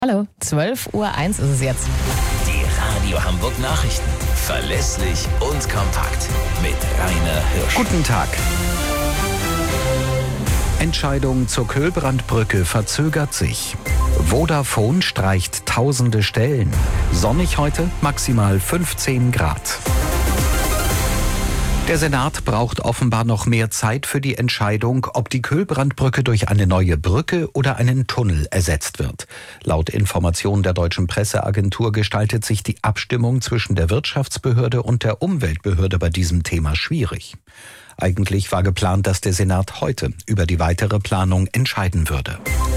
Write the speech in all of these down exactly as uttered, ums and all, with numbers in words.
Hallo, zwölf Uhr eins ist es jetzt. Die Radio Hamburg Nachrichten. Verlässlich und kompakt. Mit Rainer Hirsch. Guten Tag. Entscheidung zur Köhlbrandbrücke verzögert sich. Vodafone streicht tausende Stellen. Sonnig heute, maximal fünfzehn Grad. Der Senat braucht offenbar noch mehr Zeit für die Entscheidung, ob die Köhlbrandbrücke durch eine neue Brücke oder einen Tunnel ersetzt wird. Laut Informationen der Deutschen Presseagentur gestaltet sich die Abstimmung zwischen der Wirtschaftsbehörde und der Umweltbehörde bei diesem Thema schwierig. Eigentlich war geplant, dass der Senat heute über die weitere Planung entscheiden würde.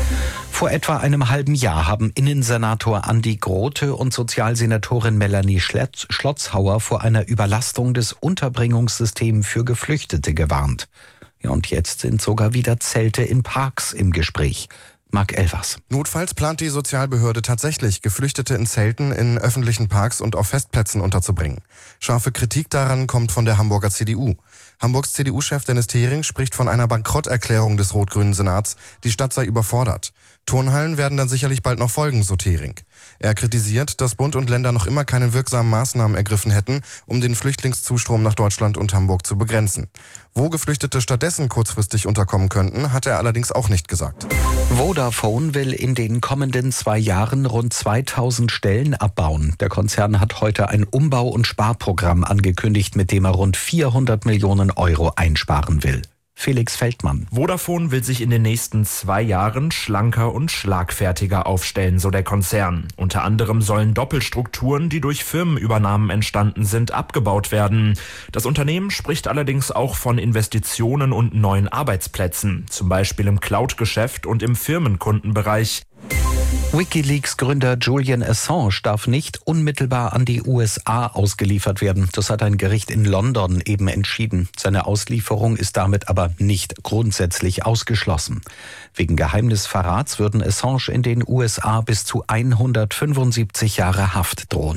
Vor etwa einem halben Jahr haben Innensenator Andi Grote und Sozialsenatorin Melanie Schlotzhauer vor einer Überlastung des Unterbringungssystems für Geflüchtete gewarnt. Ja, und jetzt sind sogar wieder Zelte in Parks im Gespräch. Marc Elvers. Notfalls plant die Sozialbehörde tatsächlich, Geflüchtete in Zelten in öffentlichen Parks und auf Festplätzen unterzubringen. Scharfe Kritik daran kommt von der Hamburger C D U. Hamburgs C D U-Chef Dennis Thering spricht von einer Bankrotterklärung des rot-grünen Senats. Die Stadt sei überfordert. Turnhallen werden dann sicherlich bald noch folgen, so Thering. Er kritisiert, dass Bund und Länder noch immer keine wirksamen Maßnahmen ergriffen hätten, um den Flüchtlingszustrom nach Deutschland und Hamburg zu begrenzen. Wo Geflüchtete stattdessen kurzfristig unterkommen könnten, hat er allerdings auch nicht gesagt. Vodafone will in den kommenden zwei Jahren rund zweitausend Stellen abbauen. Der Konzern hat heute ein Umbau- und Sparprogramm angekündigt, mit dem er rund vierhundert Millionen Euro einsparen will. Felix Feldmann. Vodafone will sich in den nächsten zwei Jahren schlanker und schlagfertiger aufstellen, so der Konzern. Unter anderem sollen Doppelstrukturen, die durch Firmenübernahmen entstanden sind, abgebaut werden. Das Unternehmen spricht allerdings auch von Investitionen und neuen Arbeitsplätzen, zum Beispiel im Cloud-Geschäft und im Firmenkundenbereich. WikiLeaks-Gründer Julian Assange darf nicht unmittelbar an die U S A ausgeliefert werden. Das hat ein Gericht in London eben entschieden. Seine Auslieferung ist damit aber nicht grundsätzlich ausgeschlossen. Wegen Geheimnisverrats würden Assange in den U S A bis zu hundertfünfundsiebzig Jahre Haft drohen.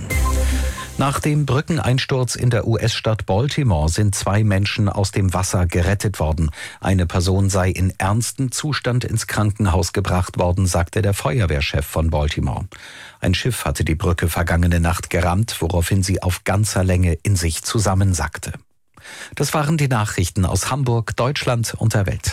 Nach dem Brückeneinsturz in der U S-Stadt Baltimore sind zwei Menschen aus dem Wasser gerettet worden. Eine Person sei in ernstem Zustand ins Krankenhaus gebracht worden, sagte der Feuerwehrchef von Baltimore. Ein Schiff hatte die Brücke vergangene Nacht gerammt, woraufhin sie auf ganzer Länge in sich zusammensackte. Das waren die Nachrichten aus Hamburg, Deutschland und der Welt.